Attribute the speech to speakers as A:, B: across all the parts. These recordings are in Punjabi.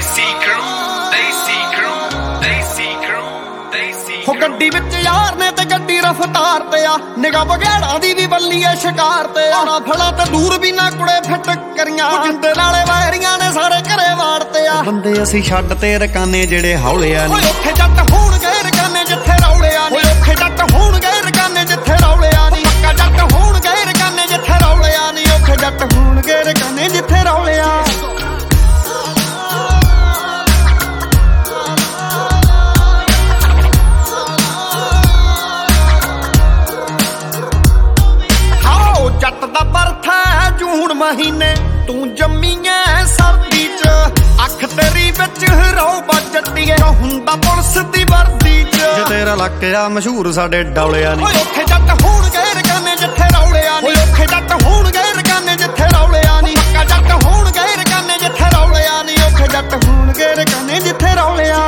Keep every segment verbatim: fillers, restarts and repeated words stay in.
A: ਦੇਸੀ crew, ਦੇਸੀ crew, ਦੇਸੀ crew, ਦੇਸੀ
B: ਹੋ ਗੱਡੀ ਵਿੱਚ ਯਾਰ ਨੇ ਤੇ ਗੱਡੀ ਰਫਤਾਰ ਤੇ ਆ ਨਿਗਾਹ ਬਗੈੜਾਂ ਦੀ ਵੀ ਬੱਲੀ ਐ ਸ਼ਿਕਾਰ ਤੇ ਆ ਫਲਾਂ ਤੇ ਦੂਰ ਵੀ ਨਾ ਕੁੜੇ ਫਿੱਟ ਕਰੀਆਂ ਜਿੰਦੇ ਨਾਲੇ ਵਾਇਰੀਆਂ ਨੇ ਸਾਰੇ ਘਰੇ ਵਾੜਤੇ ਆ ਬੰਦੇ ਅਸੀਂ ਛੱਡ ਤੇ ਰਕਾਨੇ ਜਿਹੜੇ ਹੌਲਿਆ ਨਹੀਂ ਉੱਥੇ ਜੱਟ ਹੋਣਗੇ ਰਕਾਨੇ ਜਿੱਥੇ ਰੌਲਿਆ ਨਹੀਂ ਉੱਥੇ ਜੱਟ ਹੋਣਗੇ ਰਕਾਨੇ ਜਿੱਥੇ ਰੌਲਿਆ ਨਹੀਂ ਪੱਕਾ ਜੱਟ ਹੋਣਗੇ ਰਕਾਨੇ ਜਿੱਥੇ ਰੌਲਿਆ ਨਹੀਂ ਉੱਥੇ ਜੱਟ ਹੋਣਗੇ ਰਕਾਨੇ ਜਿੱਥੇ ਰੌਲਿਆ ਜੱਟ ਦਾ ਬਰਥ ਹੈ ਜੂਨ ਮਹੀਨੇ ਤੂੰ ਜੰਮੀ ਐ ਸਰਦੀ ਚ ਅੱਖ ਤੇਰੀ ਵਿੱਚ ਹਰੋ ਬੱਜਟੀਏ ਹੁੰਦਾ ਪੁਲਿਸ ਦੀ ਵਰਦੀ ਚ ਜੇ ਤੇਰਾ ਲੱਕਿਆ ਮਸ਼ਹੂਰ ਸਾਡੇ ਡੌਲਿਆ ਨਹੀਂ ਓਏ ਉੱਥੇ ਜੱਟ ਹੋਣਗੇ ਰਕਾਨੇ ਜਿੱਥੇ ਰੌਲਿਆ ਨਹੀਂ ਓਏ ਉੱਥੇ ਜੱਟ ਹੋਣਗੇ ਰਕਾਨੇ ਜਿੱਥੇ ਰੌਲਿਆ ਨਹੀਂ ਪੱਕਾ ਜੱਟ ਹੋਣਗੇ ਰਕਾਨੇ ਜਿੱਥੇ ਰੌਲਿਆ ਨਹੀਂ ਉੱਥੇ ਜੱਟ ਹੋਣਗੇ ਰਕਾਨੇ ਜਿੱਥੇ ਰੌਲਿਆ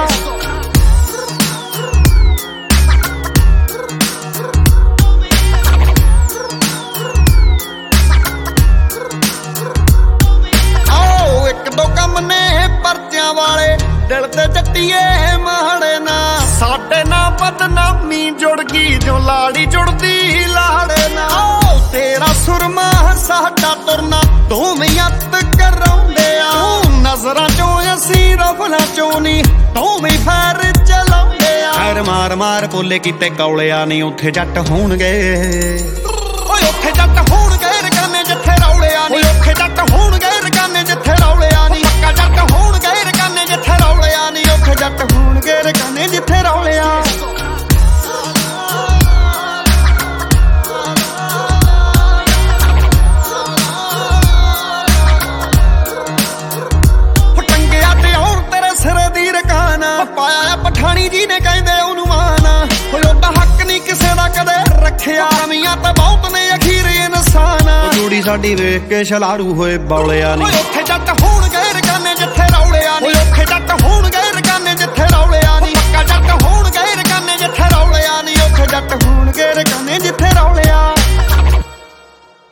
B: ਪਰਚਿਆਂ ਵਾਲੇ ਦਿਲ ਤੇ ਜੱਟੀਏ ਮਾੜੇ ਨਾ ਸਾਡੇ ਨਾਲ ਬਦਨਾਮੀ ਜੁੜ ਗਈ ਜੋ ਲਾੜੀ ਜੁੜਦੀ ਲਾੜੇ ਨਾ ਤੇਰਾ ਸੁਰਮਾ ਸਾਡਾ ਤੁਰਨਾ ਦੋਵੇਂ ਅੱਤ ਕਰਾਉਂਦੇ ਆ ਨਜ਼ਰਾਂ ਚੋਂ ਅਸੀਂ ਰਫਲਾਂ ਚੋਂ ਨੀ ਦੋਵੇਂ ਫੈਰ ਚਲਾਉਂਦੇ ਆ ਫੈਰ ਮਾਰ ਮਾਰ ਪੋਲੇ ਕੀਤੇ ਕੌਲਿਆ ਨਹੀਂ ਉੱਥੇ ਜੱਟ ਹੋਣਗੇ ਓਏ ਉੱਥੇ ਜੱਟ ਹੋਣਗੇ ਰਕਾਨੇ ਜਿੱਥੇ ਰੌਲਿਆ ਨਹੀਂ ਉੱਥੇ ਜੱਟ ਹੋਣਗੇ ਰਕਾਨੇ ਜਿੱਥੇ ਰੌਲਿਆ ਨਹੀਂ ਪੱਕਾ ਜੱਟ ਹੋਣਗੇ ਰਕਾਨੇ ਜਿੱਥੇ ਰੌਲਿਆ ਨਹੀਂ ਉੱਥੇ ਜੱਟ ਹੋਣਗੇ ਰਕਾਨੇ ਜਿੱਥੇ ਰੌਲਿਆ ਟੰਗਿਆ ਤੇ ਆਉਣ ਤੇਰੇ ਸਿਰੇ ਦੀ ਰਕਾਨਾ ਪਾਇਆ ਪਠਾਣੀ ਜੀ ਨੇ ਕਹਿੰਦੇ ਉਹਨੂੰ ਮਾਨਾ ਕੋਈ ਉਹਦਾ ਹੱਕ ਨਹੀਂ ਕਿਸੇ ਦਾ ਕਦੇ ਰੱਖਿਆ ਕਮੀਆਂ ਤਾਂ ਬਹੁਤ ਨੇ ਅਖੀਰ ਇਨਸਾਨ ਜੋੜੀ ਸਾਡੀ ਵੇਖ ਕੇ ਛਲਾਰੂ ਹੋਏ ਬੌਲਿਆ ਨਹੀਂ ਉੱਥੇ ਜੱਟ ਹੋ